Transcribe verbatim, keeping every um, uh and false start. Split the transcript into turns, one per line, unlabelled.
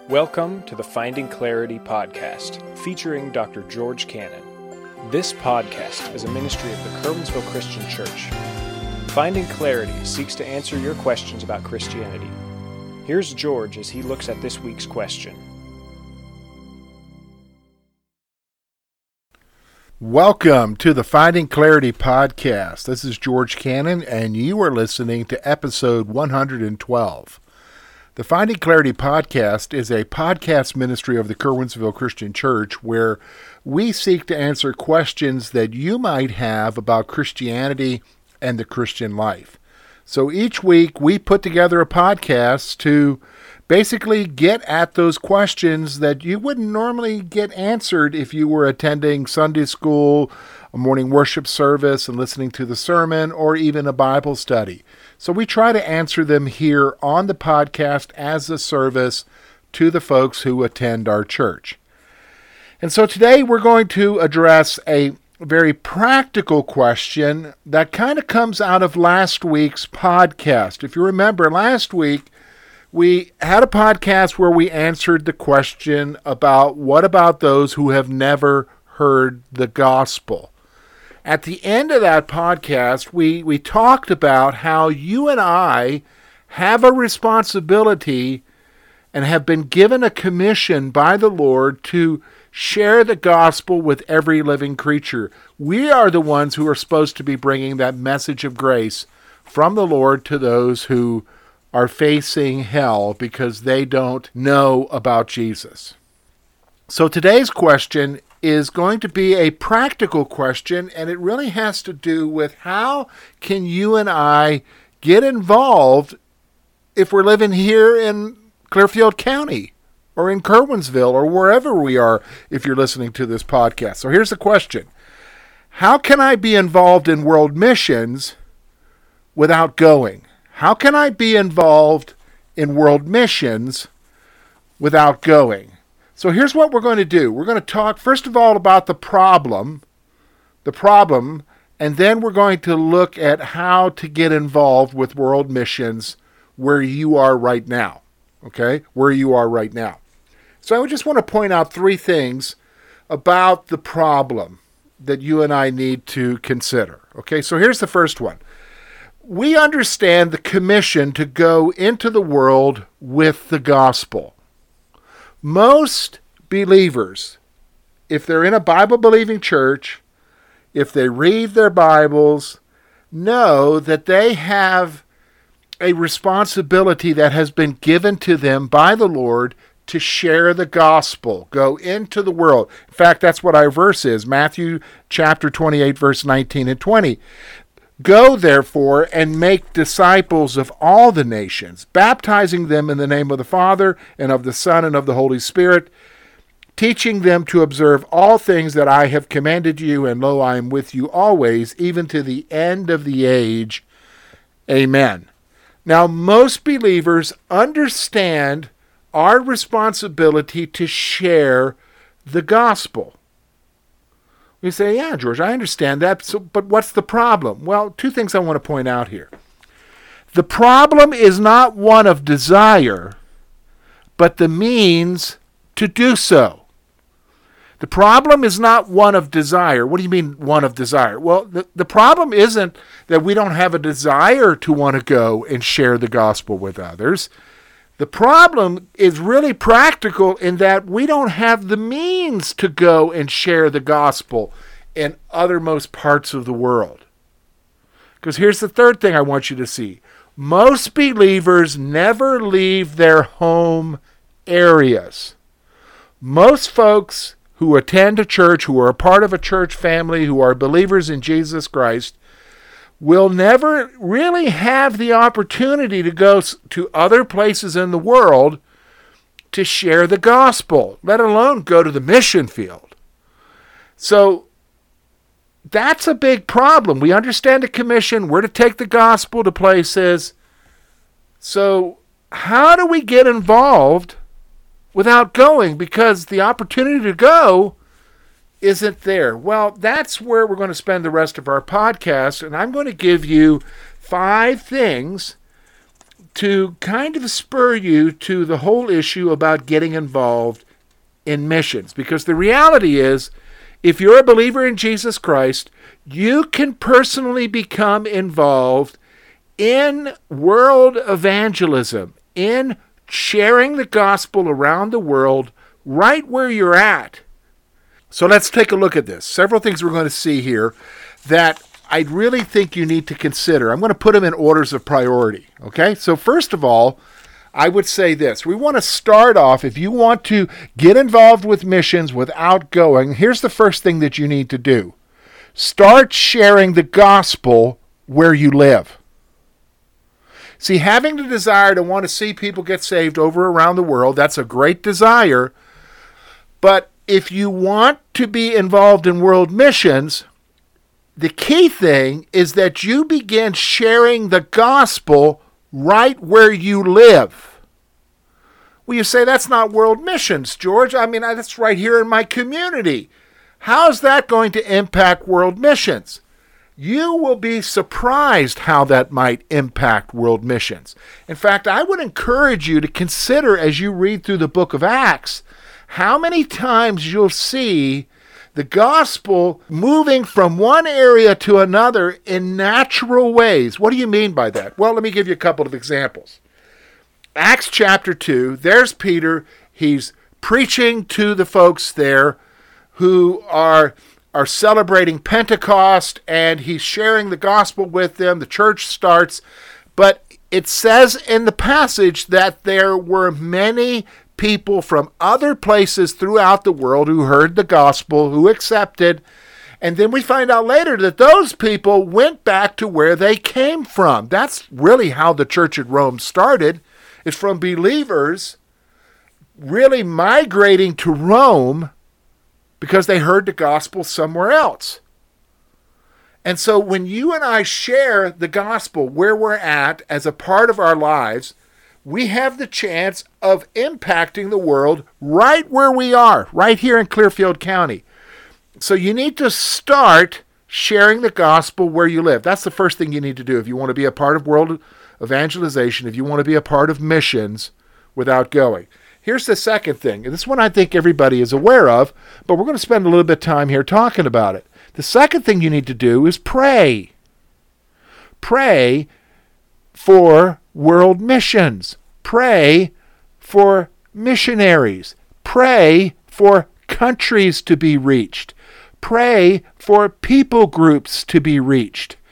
Welcome to the Finding Clarity podcast, featuring Doctor George Cannon. This podcast is a ministry of the Curwensville Christian Church. Finding Clarity seeks to answer your questions about Christianity. Here's George as he looks at this week's question.
Welcome to the Finding Clarity podcast. This is George Cannon, and you are listening to episode one hundred twelve. The Finding Clarity podcast is a podcast ministry of the Curwensville Christian Church where we seek to answer questions that you might have about Christianity and the Christian life. So each week we put together a podcast to basically get at those questions that you wouldn't normally get answered if you were attending Sunday school, a morning worship service, and listening to the sermon, or even a Bible study. So we try to answer them here on the podcast as a service to the folks who attend our church. And so today we're going to address a very practical question that kind of comes out of last week's podcast. If you remember, last week we had a podcast where we answered the question about what about those who have never heard the gospel. At the end of that podcast, we, we talked about how you and I have a responsibility and have been given a commission by the Lord to share the gospel with every living creature. We are the ones who are supposed to be bringing that message of grace from the Lord to those who are facing hell because they don't know about Jesus. So today's question is going to be a practical question, and it really has to do with how can you and I get involved if we're living here in Clearfield County or in Curwensville or wherever we are if you're listening to this podcast. So here's the question. How can I be involved in world missions without going? How can I be involved in world missions without going? So here's what we're going to do. We're going to talk, first of all, about the problem, the problem, and then we're going to look at how to get involved with world missions where you are right now, okay? Where you are right now. So I just want to point out three things about the problem that you and I need to consider, okay? So here's the first one. We understand the commission to go into the world with the gospel. Most believers, if they're in a Bible-believing church, if they read their Bibles, know that they have a responsibility that has been given to them by the Lord to share the gospel, go into the world. In fact, that's what our verse is, Matthew chapter twenty-eight, verse nineteen and twenty. Go, therefore, and make disciples of all the nations, baptizing them in the name of the Father, and of the Son, and of the Holy Spirit, teaching them to observe all things that I have commanded you, and lo, I am with you always, even to the end of the age. Amen. Now, most believers understand our responsibility to share the gospel. You say, yeah, George, I understand that, so, but what's the problem? Well, two things I want to point out here. The problem is not one of desire, but the means to do so. The problem is not one of desire. What do you mean, one of desire? Well, the, the problem isn't that we don't have a desire to want to go and share the gospel with others. The problem is really practical in that we don't have the means to go and share the gospel in othermost parts of the world. Because here's the third thing I want you to see. Most believers never leave their home areas. Most folks who attend a church, who are a part of a church family, who are believers in Jesus Christ, will never really have the opportunity to go to other places in the world to share the gospel, let alone go to the mission field. So that's a big problem. We understand the commission. We're to take the gospel to places. So how do we get involved without going? Because the opportunity to go isn't there. Well, that's where we're going to spend the rest of our podcast, and I'm going to give you five things to kind of spur you to the whole issue about getting involved in missions. Because the reality is, if you're a believer in Jesus Christ, you can personally become involved in world evangelism, in sharing the gospel around the world right where you're at. So let's take a look at this. Several things we're going to see here that I really think you need to consider. I'm going to put them in orders of priority. Okay? So first of all, I would say this. We want to start off, if you want to get involved with missions without going, here's the first thing that you need to do. Start sharing the gospel where you live. See, having the desire to want to see people get saved over around the world, that's a great desire. But if you want to be involved in world missions, the key thing is that you begin sharing the gospel right where you live. Well, you say, that's not world missions, George. I mean, that's right here in my community. How's that going to impact world missions? You will be surprised how that might impact world missions. In fact, I would encourage you to consider, as you read through the book of Acts, how many times you'll see the gospel moving from one area to another in natural ways. What do you mean by that? Well, let me give you a couple of examples. Acts chapter two, there's Peter. He's preaching to the folks there who are, are celebrating Pentecost, and he's sharing the gospel with them. The church starts, but it says in the passage that there were many people from other places throughout the world who heard the gospel, who accepted, and then we find out later that those people went back to where they came from. That's really how the church at Rome started. It's from believers really migrating to Rome because they heard the gospel somewhere else. And so when you and I share the gospel where we're at as a part of our lives, we have the chance of impacting the world right where we are, right here in Clearfield County. So you need to start sharing the gospel where you live. That's the first thing you need to do if you want to be a part of world evangelization, if you want to be a part of missions without going. Here's the second thing, and this one I think everybody is aware of, but we're going to spend a little bit of time here talking about it. The second thing you need to do is pray. Pray for world missions. Pray for missionaries. Pray for countries to be reached. Pray for people groups to be reached.